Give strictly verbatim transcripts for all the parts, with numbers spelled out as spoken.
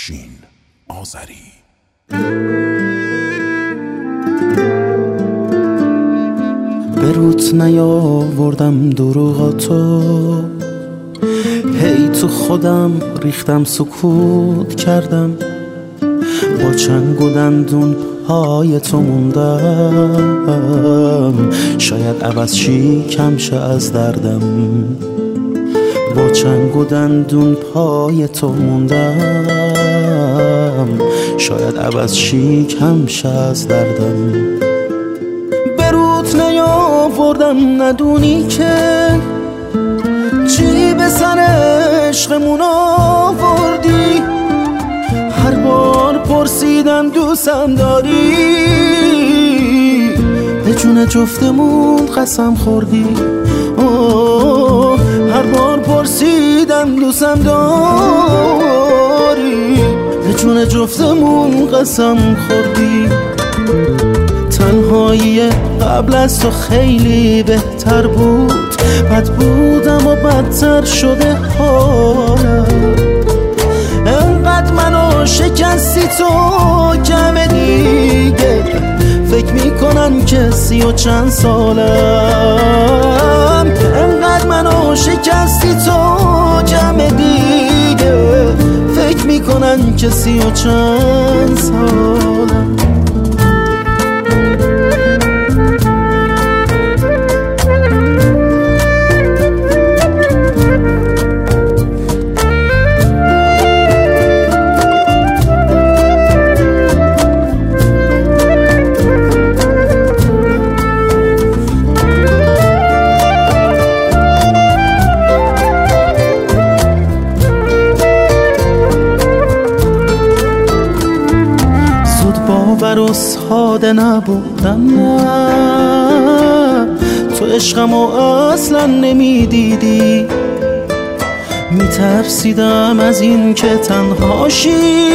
افشین آذری. به روت نیاوردم دروغاتو، هی تو خودم ریختم سکوت کردم، با چنگ و دندون پای تو موندم، شاید عوض شیکم شه از دردم، با چنگ و دندون پای تو موندم، شاید عوض شیکم شه از دردم. به روت نیاوردم ندونی که چی به سر عشقمون آوردی، هر بار پرسیدم دوستم داری، به جون جفتمون قسم خوردی. اوه هر بار پرسیدم دوستم داری، به جون جفتمون قسم خوردی. تنهایی قبل از تو خیلی بهتر بود، بد بودم و بدتر شده حالم، انقدر منو شکستی تو کم دیگه، فکر میکنن که سی و چند سالم، انقدر منو شکستی تو کم دیگه، فکر میکنن که سی و چند سالم. باور و ساده نبودم، نه تو عشقمو اصلا نمیدیدی، میترسیدم از این که تنهاشی،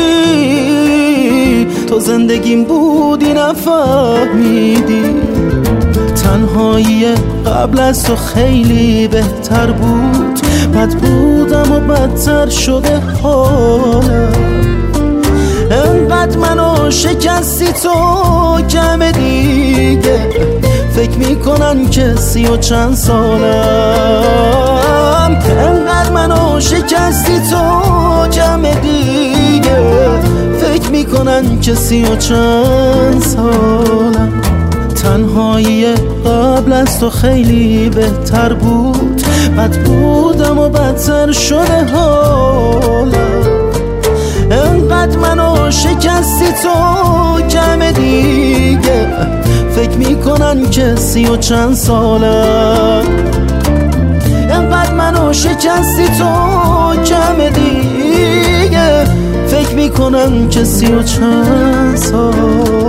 تو زندگیم بودی نفهمیدی. تنهایی قبل از تو خیلی بهتر بود، بد بودم و بدتر شده حالم، انقدر منو شکستی تو کم دیگه، فکر میکنن که سی و چند سالم، انقدر منو شکستی تو کم دیگه، فکر میکنن که سی و چند سالم. تنهایی قبل از تو خیلی بهتر بود، بد بودم و بدتر شده حالم، انقدر منو شکستی تو کم دیگه، فکر میکنن که سی و چند سالم، انقدر منو شکستی تو کم دیگه، فکر میکنن که سی و چند سالم.